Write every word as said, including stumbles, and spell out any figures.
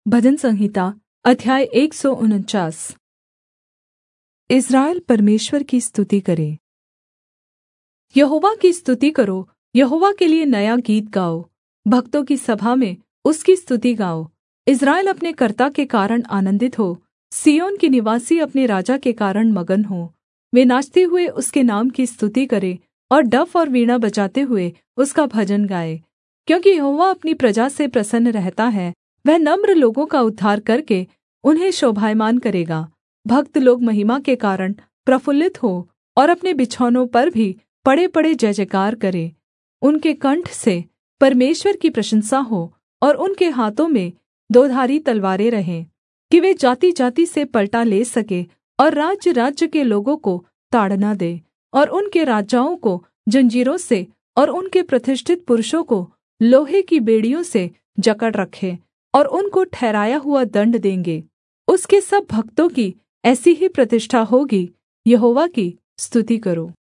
भजन संहिता अध्याय एक सौ उनचास। इस्राएल परमेश्वर की स्तुति करे। यहोवा की स्तुति करो, यहोवा के लिये नया गीत गाओ, भक्तों की सभा में उसकी स्तुति गाओ। इस्राएल अपने कर्ता के कारण आनन्दित हो, सिय्योन के निवासी अपने राजा के कारण मगन हों। वे नाचते हुए उसके नाम की स्तुति करें और डफ और वीणा बजाते हुए उसका भजन गाएँ। क्योंकि यहोवा अपनी प्रजा से प्रसन्न रहता है, वह नम्र लोगों का उद्धार करके उन्हें शोभायमान करेगा। भक्त लोग महिमा के कारण प्रफुल्लित हों और अपने बिछौनों पर भी पड़ेपड़े जय जयकार करें। उनके कंठ से परमेश्वर की प्रशंसा हो और उनके हाथों में दोधारी तलवारें रहें, कि वे जाति-जाति से पलटा ले सके और राज्य-राज्य के लोगों को ताड़ना दे, और उनके राजाओं को जंजीरों से और उनके प्रतिष्ठित पुरुषों को लोहे की बेड़ियों से जकड़ रखे और उनको ठहराया हुआ दण्ड देंगे। उसके सब भक्तों की ऐसी ही प्रतिष्ठा होगी। यहोवा की स्तुति करो।